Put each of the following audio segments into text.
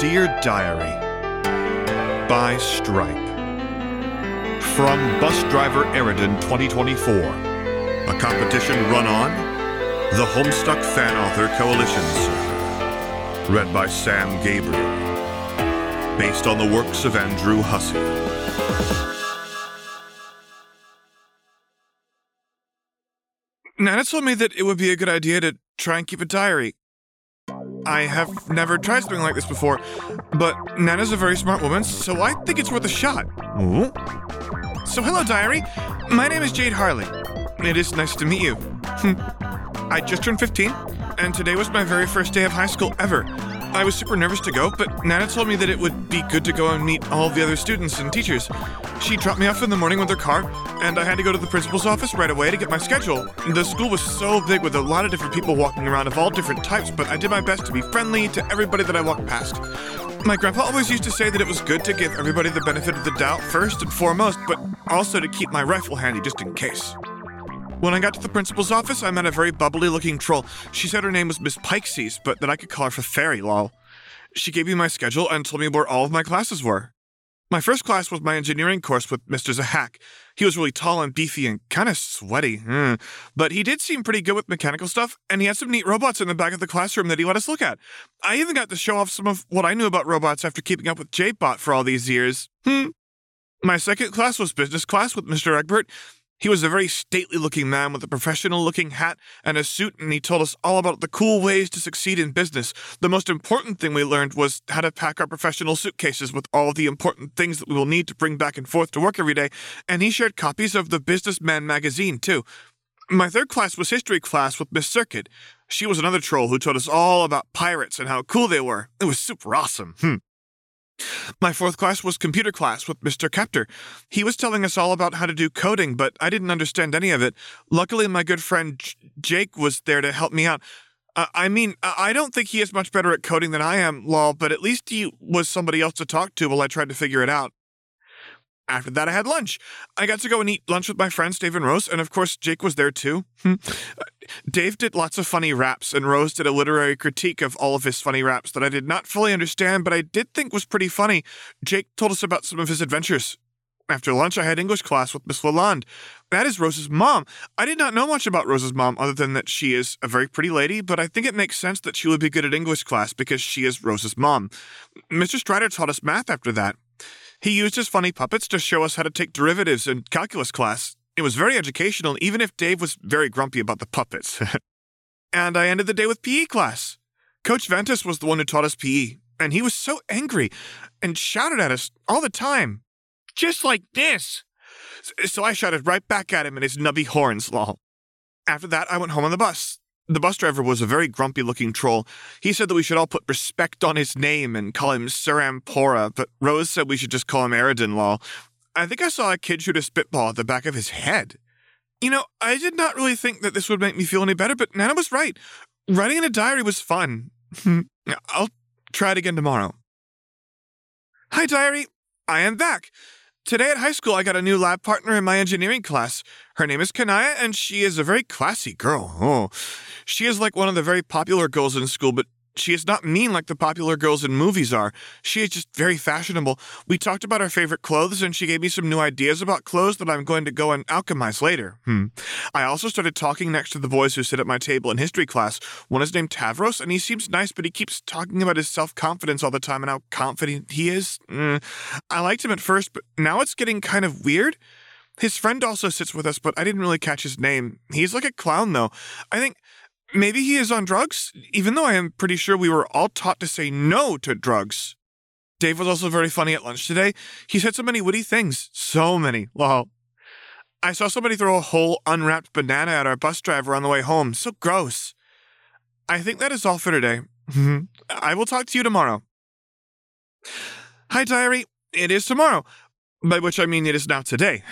Dear Diary by Stripe. From Bus Driver Eridan 2024. A competition run on the Homestuck Fan Author Coalition server. Read by Sam Gabriel. Based on the works of Andrew Hussey. Nana told me that it would be a good idea to try and keep a diary. I have never tried something like this before, but Nana's a very smart woman, so I think it's worth a shot. Ooh. So hello, diary. My name is Jade Harley. It is nice to meet you. I just turned 15, and today was my very first day of high school ever. I was super nervous to go, but Nana told me that it would be good to go and meet all the other students and teachers. She dropped me off in the morning with her car, and I had to go to the principal's office right away to get my schedule. The school was so big with a lot of different people walking around of all different types, but I did my best to be friendly to everybody that I walked past. My grandpa always used to say that it was good to give everybody the benefit of the doubt first and foremost, but also to keep my rifle handy just in case. When I got to the principal's office, I met a very bubbly-looking troll. She said her name was Miss Pikesees, but that I could call her for Fairy, lol. She gave me my schedule and told me where all of my classes were. My first class was my engineering course with Mr. Zahak. He was really tall and beefy and kind of sweaty, but he did seem pretty good with mechanical stuff, and he had some neat robots in the back of the classroom that he let us look at. I even got to show off some of what I knew about robots after keeping up with JBot for all these years. My second class was business class with Mr. Egbert. He was a very stately-looking man with a professional-looking hat and a suit, and he told us all about the cool ways to succeed in business. The most important thing we learned was how to pack our professional suitcases with all the important things that we will need to bring back and forth to work every day, and he shared copies of the Businessman magazine, too. My third class was history class with Miss Circuit. She was another troll who told us all about pirates and how cool they were. It was super awesome. My fourth class was computer class with Mr. Kepter. He was telling us all about how to do coding, but I didn't understand any of it. Luckily, my good friend Jake was there to help me out. I don't think he is much better at coding than I am, lol, but at least he was somebody else to talk to while I tried to figure it out. After that, I had lunch. I got to go and eat lunch with my friends Dave and Rose, and of course, Jake was there too. Dave did lots of funny raps, and Rose did a literary critique of all of his funny raps that I did not fully understand, but I did think was pretty funny. Jake told us about some of his adventures. After lunch, I had English class with Miss Lalonde. That is Rose's mom. I did not know much about Rose's mom other than that she is a very pretty lady, but I think it makes sense that she would be good at English class because she is Rose's mom. Mr. Strider taught us math after that. He used his funny puppets to show us how to take derivatives in calculus class. It was very educational, even if Dave was very grumpy about the puppets. And I ended the day with PE class. Coach Ventus was the one who taught us PE, and he was so angry and shouted at us all the time. Just like this. So I shouted right back at him in his nubby horns, lol. After that, I went home on the bus. The bus driver was a very grumpy-looking troll. He said that we should all put respect on his name and call him Sir Ampora, but Rose said we should just call him Eridan, lol. I think I saw a kid shoot a spitball at the back of his head. You know, I did not really think that this would make me feel any better, but Nana was right. Writing in a diary was fun. I'll try it again tomorrow. Hi, diary. I am back. Today at high school, I got a new lab partner in my engineering class. Her name is Kanaya, and she is a very classy girl. She is like one of the very popular girls in school, but she is not mean like the popular girls in movies are. She is just very fashionable. We talked about our favorite clothes, and she gave me some new ideas about clothes that I'm going to go and alchemize later. I also started talking next to the boys who sit at my table in history class. One is named Tavros, and he seems nice, but he keeps talking about his self-confidence all the time and how confident he is. I liked him at first, but now it's getting kind of weird. His friend also sits with us, but I didn't really catch his name. He's like a clown, though. I think maybe he is on drugs, even though I am pretty sure we were all taught to say no to drugs. Dave was also very funny at lunch today. He said so many witty things. So many. Lol. I saw somebody throw a whole unwrapped banana at our bus driver on the way home. So gross. I think that is all for today. I will talk to you tomorrow. Hi, diary. It is tomorrow. By which I mean it is now today.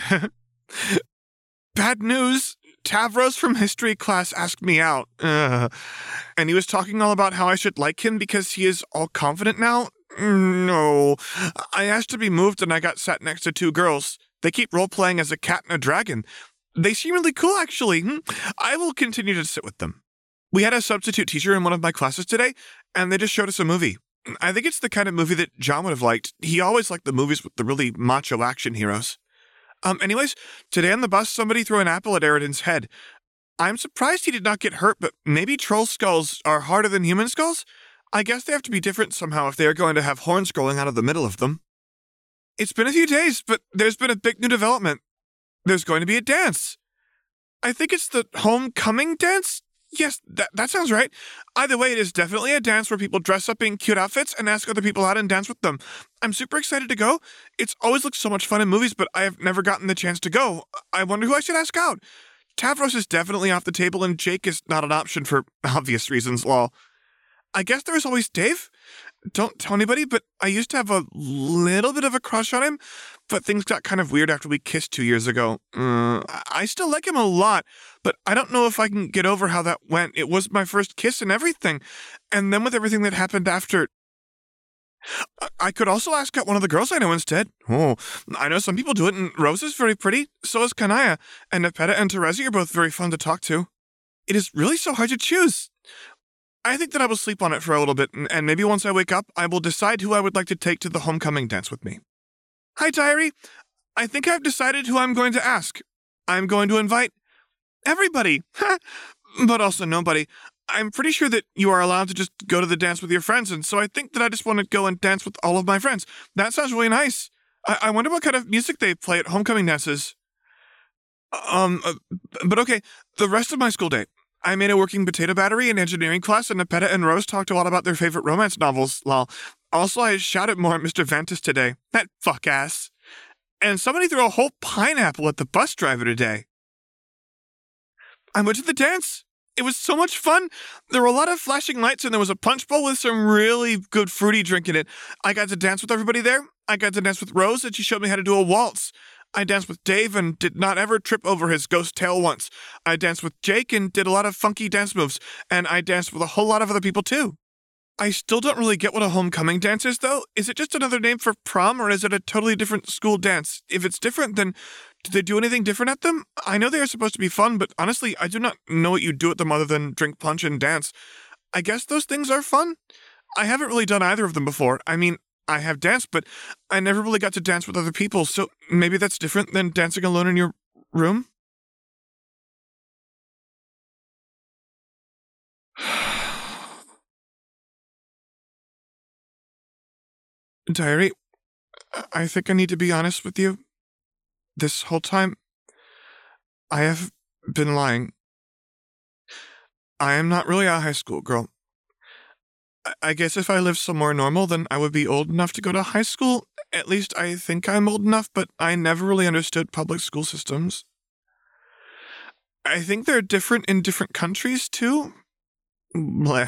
Bad news. Tavros from history class asked me out. And he was talking all about how I should like him because he is all confident now. No. I asked to be moved and I got sat next to two girls. They keep role-playing as a cat and a dragon. They seem really cool, actually. I will continue to sit with them. We had a substitute teacher in one of my classes today, and they just showed us a movie. I think it's the kind of movie that John would have liked. He always liked the movies with the really macho action heroes. Anyways, today on the bus, somebody threw an apple at Eridan's head. I'm surprised he did not get hurt, but maybe troll skulls are harder than human skulls? I guess they have to be different somehow if they are going to have horns growing out of the middle of them. It's been a few days, but there's been a big new development. There's going to be a dance. I think it's the homecoming dance? Yes, that sounds right. Either way, it is definitely a dance where people dress up in cute outfits and ask other people out and dance with them. I'm super excited to go. It's always looked so much fun in movies, but I have never gotten the chance to go. I wonder who I should ask out. Tavros is definitely off the table, and Jake is not an option for obvious reasons, lol. I guess there is always Dave. Don't tell anybody, but I used to have a little bit of a crush on him, but things got kind of weird after we kissed 2 years ago. I still like him a lot, but I don't know if I can get over how that went. It was my first kiss and everything, and then with everything that happened after... I could also ask out one of the girls I know instead. Oh, I know some people do it, and Rose is very pretty, so is Kanaya, and Nepeta and Terezi are both very fun to talk to. It is really so hard to choose. I think that I will sleep on it for a little bit, and maybe once I wake up, I will decide who I would like to take to the homecoming dance with me. Hi, Diary. I think I've decided who I'm going to ask. I'm going to invite everybody, but also nobody. I'm pretty sure that you are allowed to just go to the dance with your friends, and so I think that I just want to go and dance with all of my friends. That sounds really nice. I wonder what kind of music they play at homecoming dances. But okay, the rest of my school day. I made a working potato battery in engineering class, and Nepeta and Rose talked a lot about their favorite romance novels, lol. Also, I shouted more at Mr. Ventus today. That fuck-ass. And somebody threw a whole pineapple at the bus driver today. I went to the dance. It was so much fun. There were a lot of flashing lights, and there was a punch bowl with some really good fruity drink in it. I got to dance with everybody there. I got to dance with Rose, and she showed me how to do a waltz. I danced with Dave and did not ever trip over his ghost tail once. I danced with Jake and did a lot of funky dance moves, and I danced with a whole lot of other people too. I still don't really get what a homecoming dance is, though. Is it just another name for prom, or is it a totally different school dance? If it's different, then do they do anything different at them? I know they are supposed to be fun, but honestly, I do not know what you do at them other than drink punch and dance. I guess those things are fun. I haven't really done either of them before. I mean, I have danced, but I never really got to dance with other people, so maybe that's different than dancing alone in your room? Diary, I think I need to be honest with you. This whole time, I have been lying. I am not really a high school girl. I guess if I lived somewhere normal, then I would be old enough to go to high school. At least I think I'm old enough, but I never really understood public school systems. I think they're different in different countries, too. Bleh.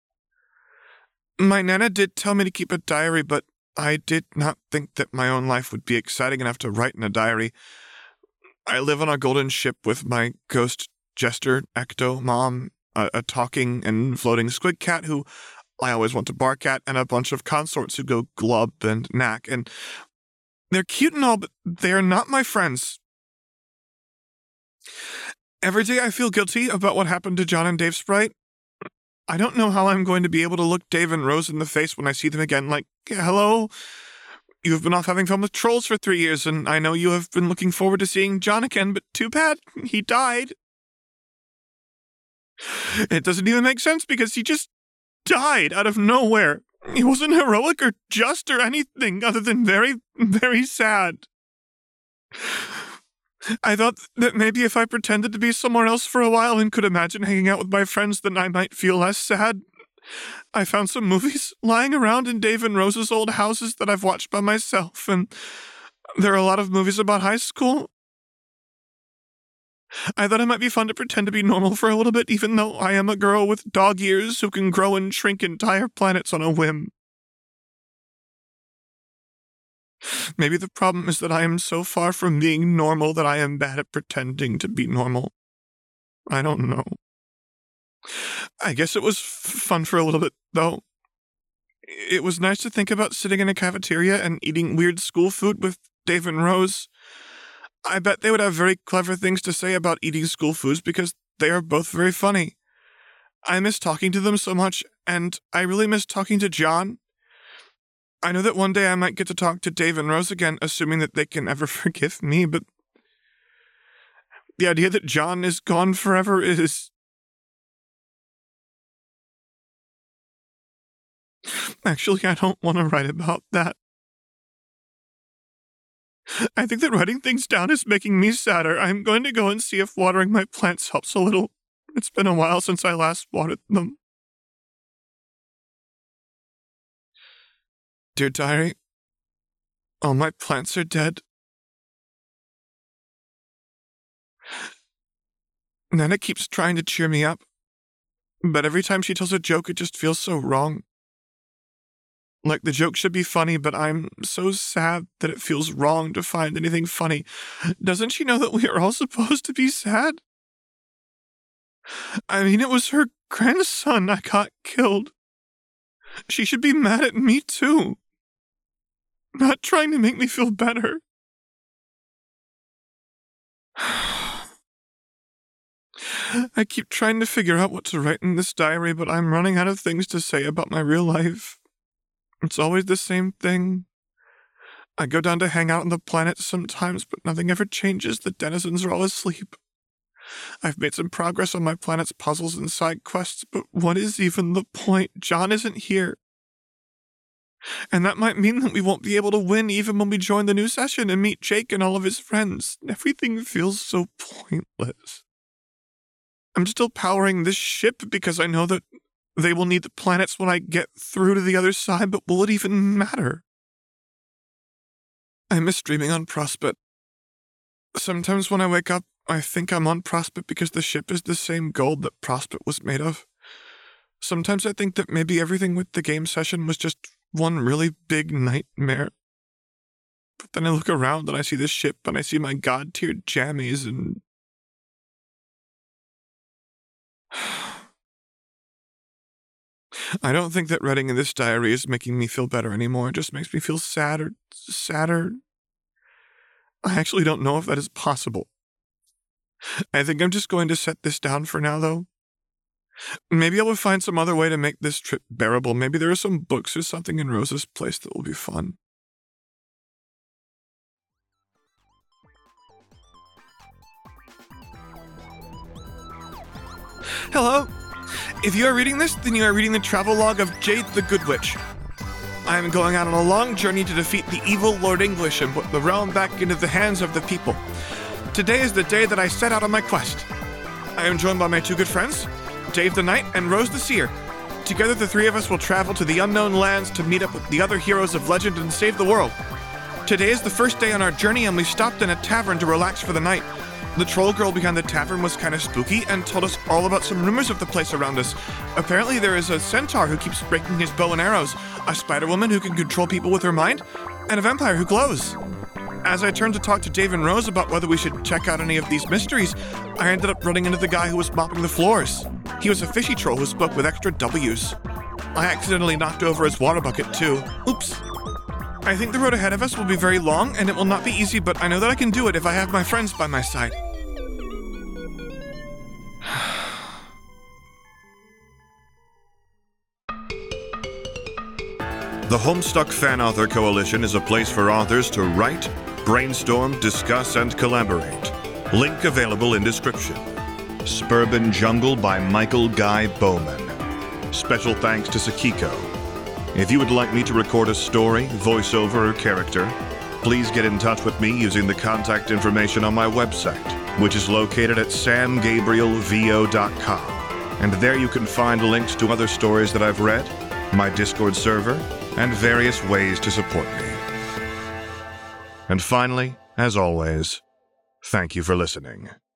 My Nana did tell me to keep a diary, but I did not think that my own life would be exciting enough to write in a diary. I live on a golden ship with my ghost jester, Ecto, mom, a talking and floating squid cat who I always want to bark at, and a bunch of consorts who go glub and knack, and they're cute and all, but they're not my friends. Every day I feel guilty about what happened to John and Dave Sprite. I don't know how I'm going to be able to look Dave and Rose in the face when I see them again, like, hello, you've been off having fun with trolls for 3 years, and I know you have been looking forward to seeing John again, but too bad, he died. It doesn't even make sense because he just died out of nowhere. He wasn't heroic or just or anything other than very, very sad. I thought that maybe if I pretended to be somewhere else for a while and could imagine hanging out with my friends, then I might feel less sad. I found some movies lying around in Dave and Rose's old houses that I've watched by myself, and there are a lot of movies about high school. I thought it might be fun to pretend to be normal for a little bit, even though I am a girl with dog ears who can grow and shrink entire planets on a whim. Maybe the problem is that I am so far from being normal that I am bad at pretending to be normal. I don't know. I guess it was fun for a little bit, though. It was nice to think about sitting in a cafeteria and eating weird school food with Dave and Rose. I bet they would have very clever things to say about eating school foods because they are both very funny. I miss talking to them so much, and I really miss talking to John. I know that one day I might get to talk to Dave and Rose again, assuming that they can ever forgive me, but the idea that John is gone forever is... Actually, I don't want to write about that. I think that writing things down is making me sadder. I'm going to go and see if watering my plants helps a little. It's been a while since I last watered them. Dear Diary, all my plants are dead. Nana keeps trying to cheer me up, but every time she tells a joke, it just feels so wrong. Like the joke should be funny, but I'm so sad that it feels wrong to find anything funny. Doesn't she know that we are all supposed to be sad? I mean, it was her grandson I got killed. She should be mad at me too. Not trying to make me feel better. I keep trying to figure out what to write in this diary, but I'm running out of things to say about my real life. It's always the same thing. I go down to hang out on the planet sometimes, but nothing ever changes. The denizens are all asleep. I've made some progress on my planet's puzzles and side quests, but what is even the point? John isn't here. And that might mean that we won't be able to win even when we join the new session and meet Jake and all of his friends. Everything feels so pointless. I'm still powering this ship because I know that they will need the planets when I get through to the other side, but will it even matter? I miss dreaming on Prospect. Sometimes when I wake up, I think I'm on Prospect because the ship is the same gold that Prospect was made of. Sometimes I think that maybe everything with the game session was just one really big nightmare. But then I look around and I see this ship and I see my god-tiered jammies and... I don't think that writing in this diary is making me feel better anymore. It just makes me feel sadder. I actually don't know if that is possible. I think I'm just going to set this down for now, though. Maybe I will find some other way to make this trip bearable. Maybe there are some books or something in Rose's place that will be fun. Hello! If you are reading this, then you are reading the travelogue of Jade the Good Witch. I am going out on a long journey to defeat the evil Lord English and put the realm back into the hands of the people. Today is the day that I set out on my quest. I am joined by my two good friends, Dave the Knight and Rose the Seer. Together the three of us will travel to the unknown lands to meet up with the other heroes of legend and save the world. Today is the first day on our journey and we stopped in a tavern to relax for the night. The troll girl behind the tavern was kind of spooky and told us all about some rumors of the place around us. Apparently there is a centaur who keeps breaking his bow and arrows, a spider woman who can control people with her mind, and a vampire who glows. As I turned to talk to Dave and Rose about whether we should check out any of these mysteries, I ended up running into the guy who was mopping the floors. He was a fishy troll who spoke with extra W's. I accidentally knocked over his water bucket too. Oops. I think the road ahead of us will be very long and it will not be easy, but I know that I can do it if I have my friends by my side. The Homestuck Fan Author Coalition is a place for authors to write, brainstorm, discuss, and collaborate. Link available in description. Suburban Jungle by Michael Guy Bowman. Special thanks to Sakiko. If you would like me to record a story, voiceover, or character, please get in touch with me using the contact information on my website, which is located at samgabrielvo.com. And there you can find links to other stories that I've read, my Discord server, and various ways to support me. And finally, as always, thank you for listening.